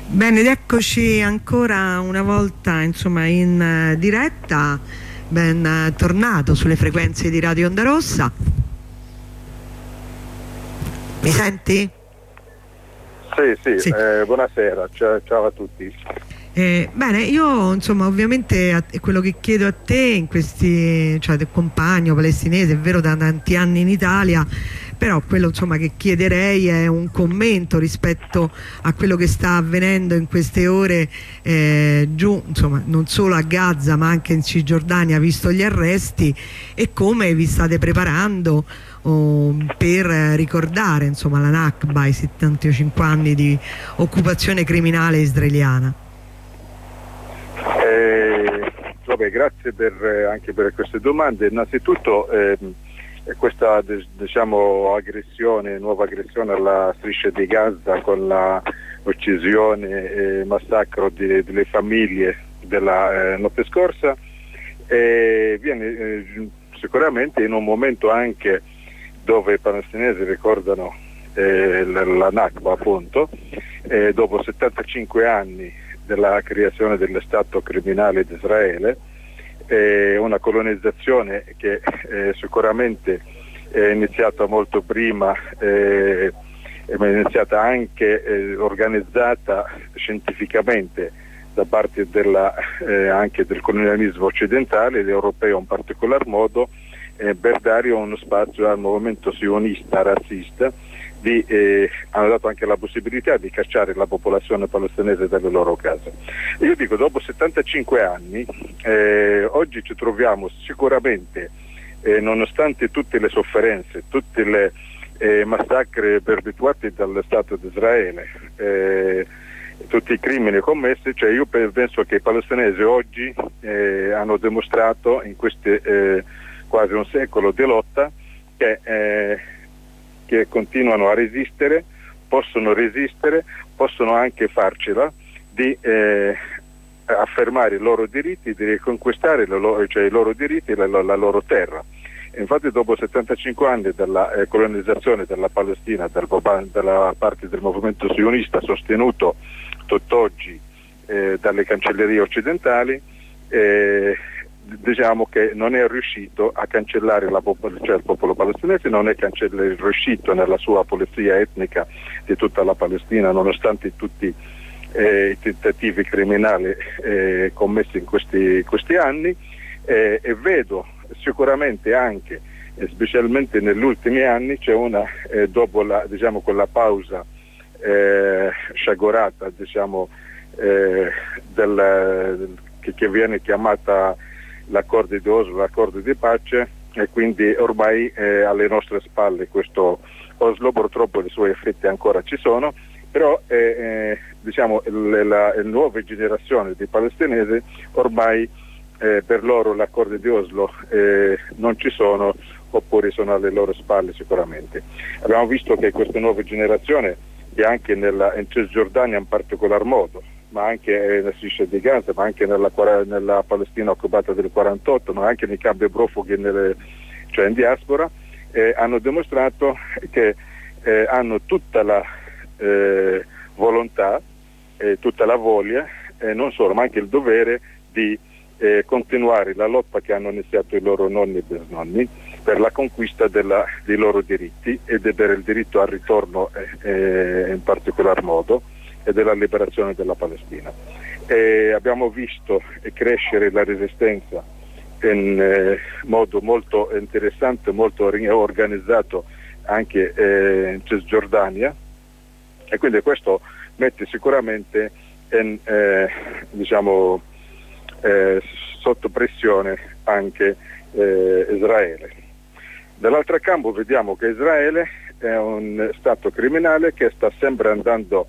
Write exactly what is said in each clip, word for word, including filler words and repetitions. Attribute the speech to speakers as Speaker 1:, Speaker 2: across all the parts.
Speaker 1: Bene, ed eccoci ancora una volta insomma in uh, diretta, ben uh, tornato sulle frequenze di Radio Onda Rossa. Mi senti?
Speaker 2: Sì, sì,
Speaker 1: sì.
Speaker 2: Eh, buonasera, ciao, ciao a tutti.
Speaker 1: Eh, bene, io insomma ovviamente a, quello che chiedo a te in questi, cioè del compagno palestinese, è vero da tanti anni in Italia, però quello insomma che chiederei è un commento rispetto a quello che sta avvenendo in queste ore eh, giù, insomma non solo a Gaza ma anche in Cisgiordania, visto gli arresti, e come vi state preparando oh, per ricordare insomma la Nakba, i settantacinque anni di occupazione criminale israeliana.
Speaker 2: Eh, vabbè, grazie per, eh, anche per queste domande. Innanzitutto ehm, questa diciamo aggressione, nuova aggressione alla striscia di Gaza con la uccisione e massacro di, delle famiglie della eh, notte scorsa eh, viene eh, sicuramente in un momento anche dove i palestinesi ricordano eh, la, la Nakba, appunto, eh, dopo settantacinque anni della creazione dello Stato criminale di Israele, eh, una colonizzazione che eh, sicuramente è iniziata molto prima, eh, è iniziata anche eh, organizzata scientificamente da parte della, eh, anche del colonialismo occidentale ed europeo in particolar modo, eh, per dare uno spazio al movimento sionista razzista. Di, eh, hanno dato anche la possibilità di cacciare la popolazione palestinese dalle loro case. Io dico, dopo settantacinque anni, eh, oggi ci troviamo sicuramente, eh, nonostante tutte le sofferenze, tutti i eh, massacri perpetuati dallo Stato di Israele, eh, tutti i crimini commessi, cioè io penso che i palestinesi oggi eh, hanno dimostrato in questi eh, quasi un secolo di lotta che eh, che continuano a resistere, possono resistere, possono anche farcela di eh, affermare i loro diritti, di riconquistare loro, cioè i loro diritti e la, la loro terra. E infatti dopo settantacinque anni della eh, colonizzazione della Palestina dal, dalla parte del movimento sionista sostenuto tutt'oggi eh, dalle cancellerie occidentali, eh, diciamo che non è riuscito a cancellare la popol- cioè il popolo palestinese, non è cancell- riuscito nella sua pulizia etnica di tutta la Palestina, nonostante tutti eh, i tentativi criminali eh, commessi in questi, questi anni, eh, e vedo sicuramente anche, eh, specialmente negli ultimi anni, c'è una, eh, dopo la, diciamo, quella pausa eh, sciagurata, diciamo, eh, del, del, che, che viene chiamata l'accordo di Oslo, l'accordo di pace, e quindi ormai eh, alle nostre spalle questo Oslo, purtroppo i suoi effetti ancora ci sono, però eh, eh, diciamo le, la, le nuove generazioni di palestinesi ormai eh, per loro l'accordo di Oslo eh, non ci sono, oppure sono alle loro spalle sicuramente. Abbiamo visto che questa nuova generazione, che anche nella, in Cisgiordania in particolar modo, ma anche nella striscia di Gaza, ma anche nella, nella Palestina occupata del quarantotto, ma anche nei campi profughi, nelle, cioè in diaspora, eh, hanno dimostrato che eh, hanno tutta la eh, volontà, eh, tutta la voglia, eh, non solo, ma anche il dovere di eh, continuare la lotta che hanno iniziato i loro nonni e bisnonni per la conquista della, dei loro diritti e per il diritto al ritorno eh, eh, in particolar modo, e della liberazione della Palestina. E abbiamo visto crescere la resistenza in eh, modo molto interessante, molto organizzato anche eh, in Cisgiordania, e quindi questo mette sicuramente in, eh, diciamo, eh, sotto pressione anche eh, Israele. Dall'altro campo vediamo che Israele è un stato criminale che sta sempre andando,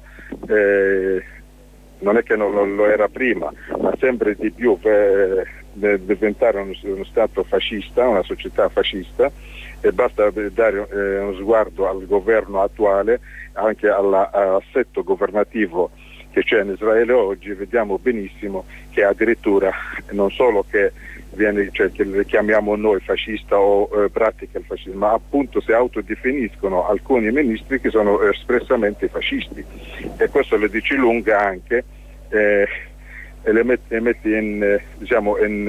Speaker 2: eh, non è che non lo, lo era prima, ma sempre di più per eh, diventare uno, uno stato fascista, una società fascista, e basta dare eh, uno sguardo al governo attuale, anche all'assetto governativo che c'è in Israele oggi, vediamo benissimo che addirittura non solo che viene, cioè che le chiamiamo noi fascista o eh, pratica il fascismo, ma appunto si autodefiniscono alcuni ministri che sono espressamente fascisti, e questo le dice lunga anche eh, e le mette, le mette in, eh, diciamo in,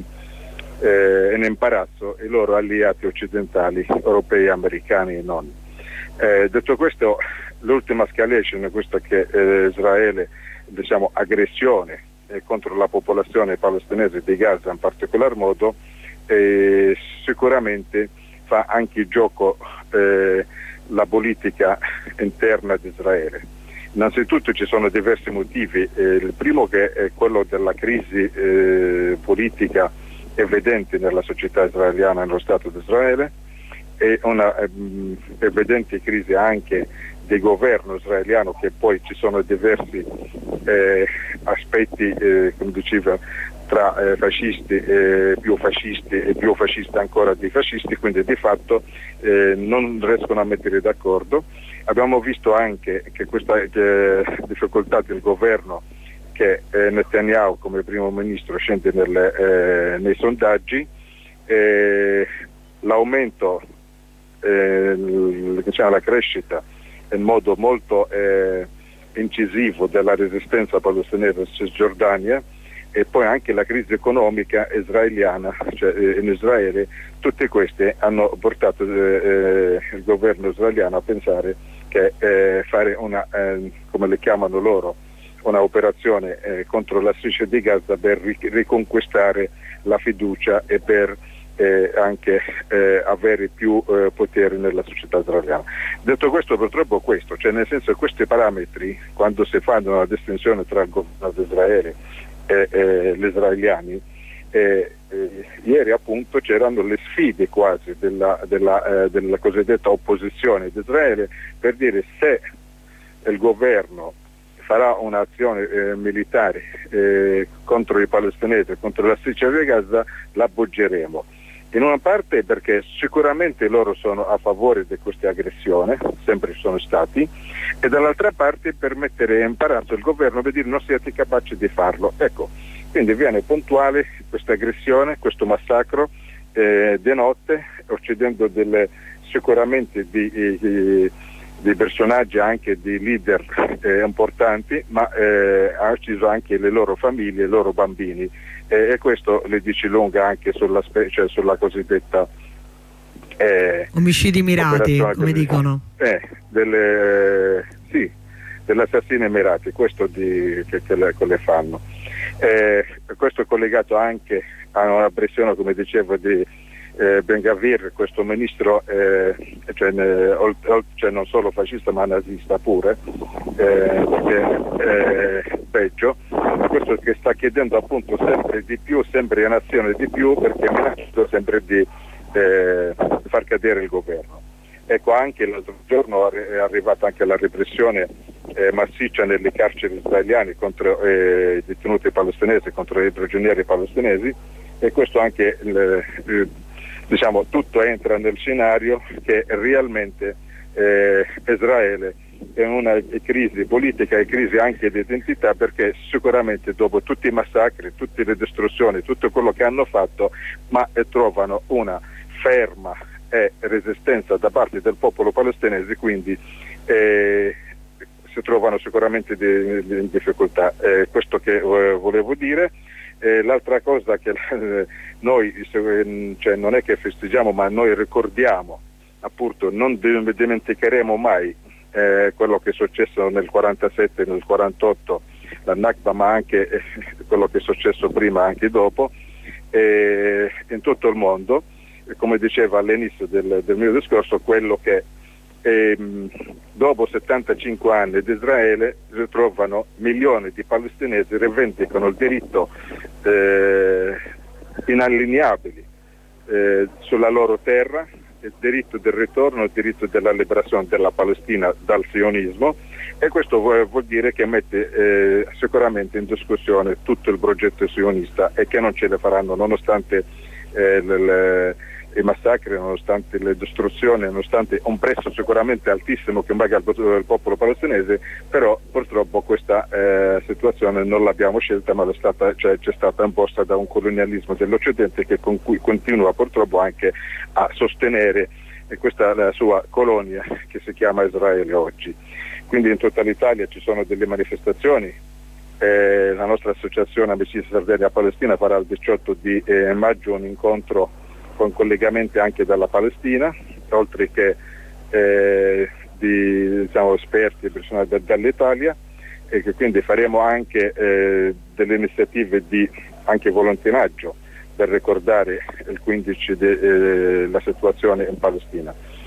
Speaker 2: eh, in imbarazzo i loro alleati occidentali, europei, americani e non. Eh, detto questo, l'ultima escalation, questa che eh, Israele, diciamo aggressione eh, contro la popolazione palestinese di Gaza in particolar modo, eh, sicuramente fa anche gioco eh, la politica interna di Israele. Innanzitutto ci sono diversi motivi, eh, il primo che è quello della crisi eh, politica evidente nella società israeliana e nello Stato di Israele, e una eh, evidente crisi anche del governo israeliano, che poi ci sono diversi eh, aspetti, eh, come diceva, tra eh, fascisti e più fascisti e più fascisti ancora di fascisti, quindi di fatto eh, non riescono a mettere d'accordo. Abbiamo visto anche che questa eh, difficoltà del governo, che eh, Netanyahu come primo ministro scende nelle, eh, nei sondaggi, eh, l'aumento, eh, diciamo, la crescita in modo molto eh, incisivo della resistenza palestinese in Cisgiordania, e poi anche la crisi economica israeliana, cioè eh, in Israele, tutte queste hanno portato eh, il governo israeliano a pensare che eh, fare una, eh, come le chiamano loro, una operazione eh, contro la striscia di Gaza per ric- riconquistare la fiducia e per eh, anche eh, avere più eh, potere nella società israeliana. Detto questo, purtroppo questo, cioè nel senso, questi parametri, quando si fanno una distinzione tra il governo di Israele e eh, gli israeliani, eh, eh, ieri appunto c'erano le sfide quasi della, della, eh, della cosiddetta opposizione di Israele, per dire se il governo farà un'azione eh, militare eh, contro i palestinesi, contro la striscia di Gaza, la appoggeremo. In una parte perché sicuramente loro sono a favore di questa aggressione, sempre sono stati, e dall'altra parte per mettere in imbarazzo il governo, per dire non siete capaci di farlo. Ecco, quindi viene puntuale questa aggressione, questo massacro eh, di notte, uccidendo delle, sicuramente di, di, di personaggi, anche di leader eh, importanti, ma eh, ha ucciso anche le loro famiglie, i loro bambini. E questo le dice lunga anche sulla, cioè sulla cosiddetta eh,
Speaker 1: omicidi mirati, come
Speaker 2: delle,
Speaker 1: dicono
Speaker 2: eh, delle, eh, sì, delle assassine mirate, questo di, che, che, le, che le fanno. Eh, questo è collegato anche a una pressione, come dicevo, di eh, Ben Gvir, questo ministro eh, cioè, eh, cioè non solo fascista ma nazista pure, eh, che è peggio, questo che sta chiedendo appunto sempre di più, sempre in azione di più, perché minaccia sempre di eh, far cadere il governo. Ecco, anche l'altro giorno è arrivata anche la repressione eh, massiccia nelle carceri israeliane contro eh, i detenuti palestinesi, contro i prigionieri palestinesi, e questo anche il, il, diciamo, tutto entra nel scenario che realmente eh, Israele è una crisi politica e crisi anche di identità, perché sicuramente dopo tutti i massacri, tutte le distruzioni, tutto quello che hanno fatto, ma eh, trovano una ferma e resistenza da parte del popolo palestinese, quindi eh, si trovano sicuramente in difficoltà. Eh, questo che eh, volevo dire. Eh, l'altra cosa che eh, noi, se, cioè, non è che festeggiamo, ma noi ricordiamo, appunto, non dimenticheremo mai eh, quello che è successo nel quarantasette, nel quarantotto, la Nakba, ma anche eh, quello che è successo prima, anche dopo, eh, in tutto il mondo. Come diceva all'inizio del, del mio discorso, quello che ehm, dopo settantacinque anni di Israele si trovano milioni di palestinesi, rivendicano il diritto eh, inalienabile eh, sulla loro terra, il diritto del ritorno, il diritto della liberazione della Palestina dal sionismo, e questo vuol, vuol dire che mette eh, sicuramente in discussione tutto il progetto sionista, e che non ce le faranno nonostante eh, le, le, i massacri, nonostante le distruzioni, nonostante un prezzo sicuramente altissimo che paga il, il popolo palestinese, però purtroppo questa eh, situazione non l'abbiamo scelta, ma è stata, cioè, c'è stata imposta da un colonialismo dell'Occidente che con cui continua purtroppo anche a sostenere eh, questa la sua colonia che si chiama Israele oggi. Quindi in tutta l'Italia ci sono delle manifestazioni. Eh, la nostra associazione Amicizia Sardegna Palestina farà il diciotto di eh, maggio un incontro con collegamenti anche dalla Palestina, oltre che eh, di diciamo, esperti e persone da, dall'Italia, e che quindi faremo anche eh, delle iniziative di anche volontariaggio per ricordare il quindici de, eh, la situazione in Palestina.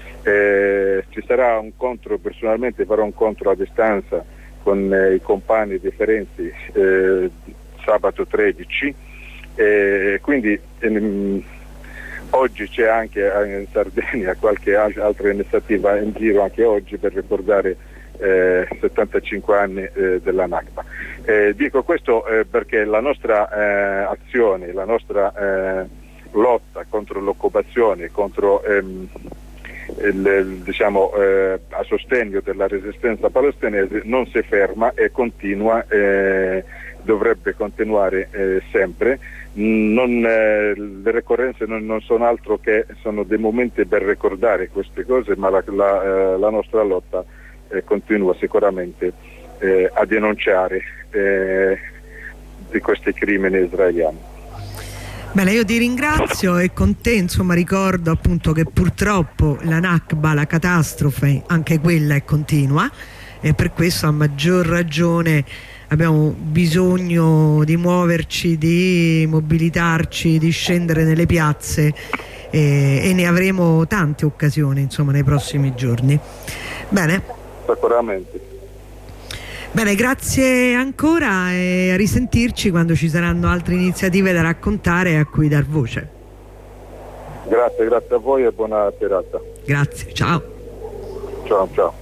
Speaker 2: Eh, ci sarà un incontro, personalmente farò un incontro a distanza con eh, i compagni di Ferenzi eh, sabato tredici, eh, quindi ehm, oggi c'è anche in Sardegna qualche altra iniziativa in giro anche oggi per ricordare eh, settantacinque anni eh, della Nakba. Eh, dico questo eh, perché la nostra eh, azione, la nostra eh, lotta contro l'occupazione, contro ehm, il, il, diciamo eh, a sostegno della resistenza palestinese non si ferma e continua, eh, dovrebbe continuare eh, sempre. Non, eh, le ricorrenze non, non sono altro che sono dei momenti per ricordare queste cose, ma la, la, eh, la nostra lotta eh, continua sicuramente eh, a denunciare eh, di questi crimini israeliani.
Speaker 1: Bene, io ti ringrazio e con te insomma ricordo appunto che purtroppo la Nakba, la catastrofe, anche quella è continua, e per questo a maggior ragione abbiamo bisogno di muoverci, di mobilitarci, di scendere nelle piazze, e, e ne avremo tante occasioni insomma nei prossimi giorni. Bene?
Speaker 2: Sicuramente.
Speaker 1: Bene, grazie ancora e a risentirci quando ci saranno altre iniziative da raccontare e a cui dar voce.
Speaker 2: Grazie, grazie a voi e buona serata.
Speaker 1: Grazie, ciao.
Speaker 2: Ciao, ciao.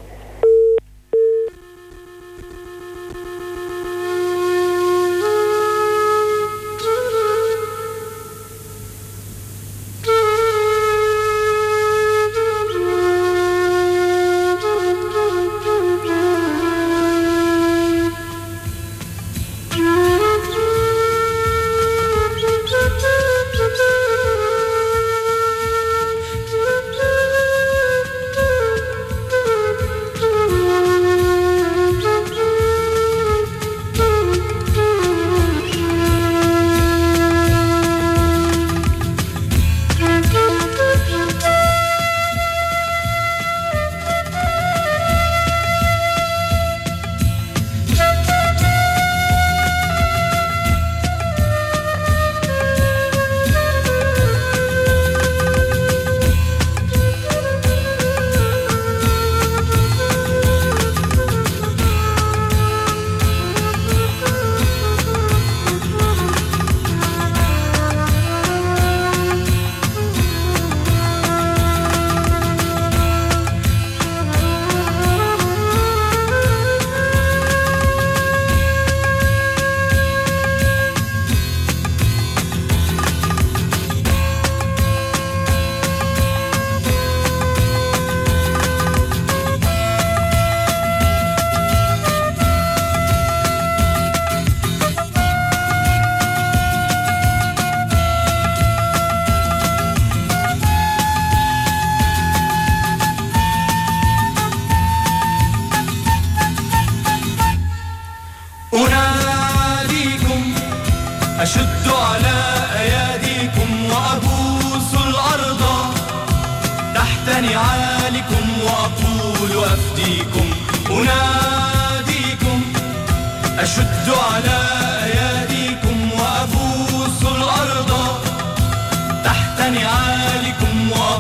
Speaker 3: أشد على أياديكم وأبوس الأرض تحت نعالكم وأقول أفديكم أناديكم أشد على